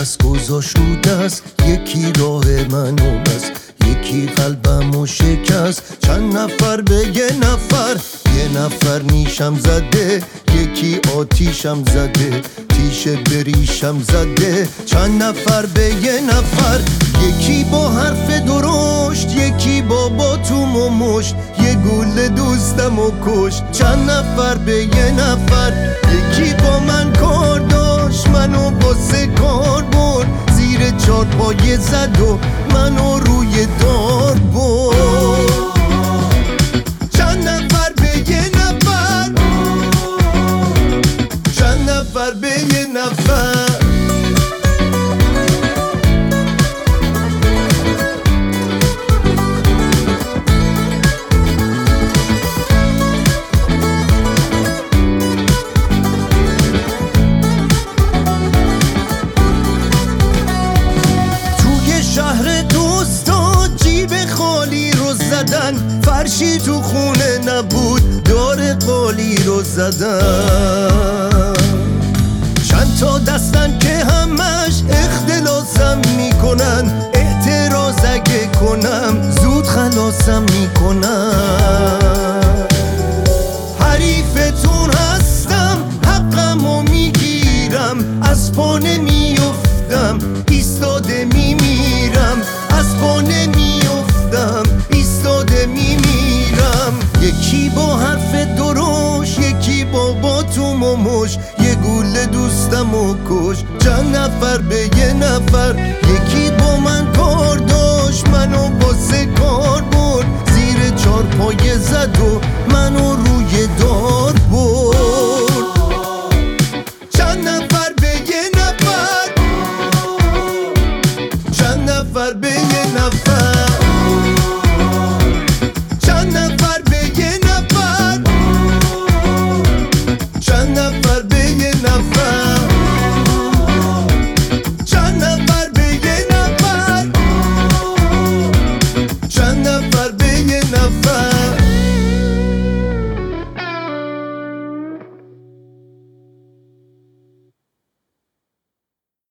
دست گذاشت رو دست، یکی راه منو بست، یکی قلبمو شکست. چند نفر به یه نفر نیشم زده، یکی آتیشم زده، تیشه بریشم زده. چند نفر به یه نفر، یکی با حرف درشت، یکی با باتوم و مشت، یه گل دوستم و کشت. چند نفر به یه نفر، یکی با من کار داشت، منو واسه کار برد، زیر چار پایه زد و منو روی دار برد. چند نفر به یه نفر، چند نفر به یه نفر. شهر دوستا جیب خالی رو زدن، فرشی تو خونه نبود، دار قالی رو زدن. چند تا دستن که همش اختلاسم میکنن، اعتراض اگه کنم زود خلاصم میکنن. حریفتون هستم، حقمو میگیرم، از پا نمیافتم، ایستاده میمیرم، از پا نمیافتم، ایستاده میمیرم. یکی با حرف درشت، یکی با باتوم و مشت، یه گول دوستم و کش. چند نفر به یه نفر، یکی